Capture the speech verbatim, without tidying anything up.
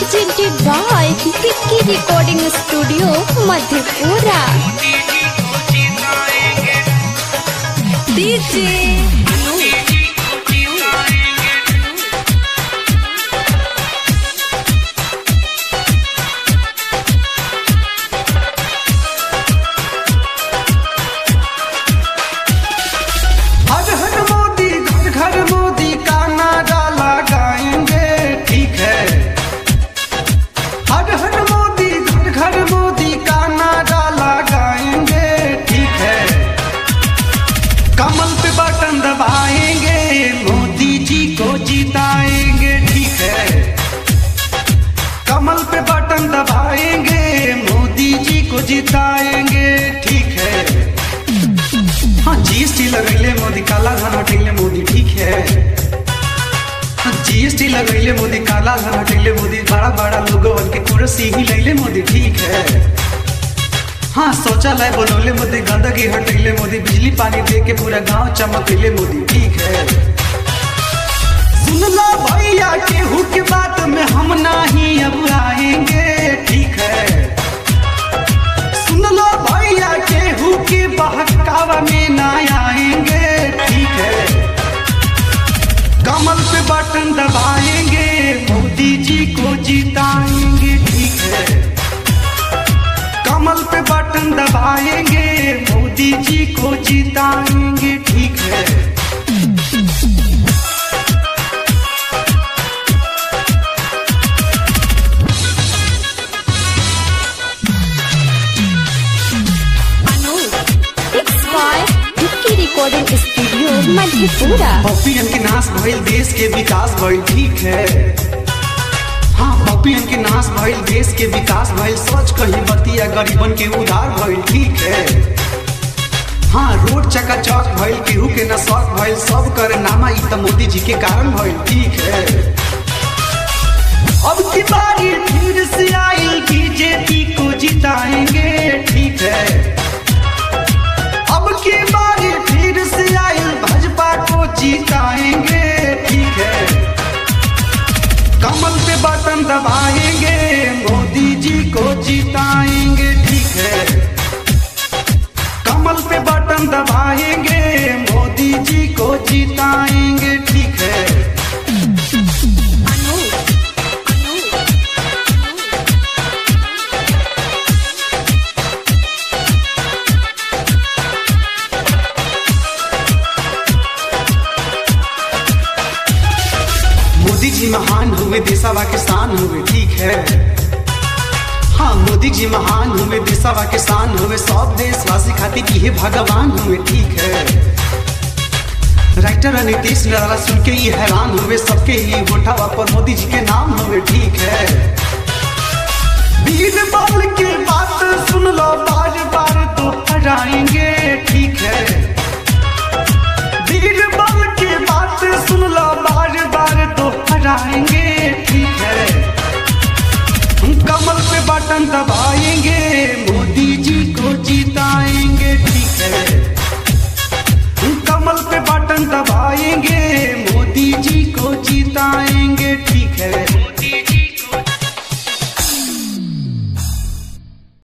presented by Vicky Recording Studio, Madhepura. D J जिताएंगे, ठीक है। हाँ जीएसटी लगैले मोदी, काला धन हटैले मोदी, ठीक है। हाँ जीएसटी लगैले मोदी, काला धन हटैले मोदी, बड़ा बड़ा लोगों के कुर्सी ही लैले मोदी, ठीक है। हाँ शौचालय बनौले मोदी, गंदगी हटैले मोदी, बिजली पानी दे के पूरा गांव चमकैले मोदी, ठीक है। सुन लो भैया केहू की बात में हम नहीं अब आएंगे, ठीक है। सुन लो भैया केहू की बहकावा में ना आएंगे, ठीक है। कमल पे बटन दबाएंगे, मोदी जी को जिताएंगे, ठीक है। कमल पे बटन दबाएंगे, मोदी जी को जिताएंगे, ठीक है। Recording studio Madhepura. पपियन के नाश भइल, देश के विकास भइल, ठीक है। हाँ पपियन के नाश भइल, देश के विकास भइल, सोच कहीं बतिया गरीबन के उधार भइल, ठीक है। हाँ रोड चकाचौक भइल, केहू के न शौक भइल, सब करे नामा इ त मोदी जी के कारण भइल, ठीक है। अब की बारी फिर से आई, बीजेपी को जिताएंगे, ठीक है। अब की बारी फिर से आई, भाजपा को जिताएंगे, ठीक है। कमल पे बटन दबाएंगे, मोदी जी को जिताएंगे, ठीक है। कमल पे बटन दबाएंगे, मोदी जी को जिताएंगे, ठीक है। मोदी जी महान हुए, देशवा किसान हुए, ठीक है। हाँ मोदी जी महान हुए, देशवा किसान हुए, सब देशवासी खातिर ये भगवान हुए, ठीक है। राइटर नीतीश निराला सुन के ये हैरान हुए, सबके ही वोटावा पर मोदी जी के नाम हुए, ठीक है। वीर बल की बात सुन लो, बार बार दोहराएंगे, ठीक है। वीर बल की बात सुन लो, बार बार दोहराएंगे, ठीक है। कमल पे बटन दबा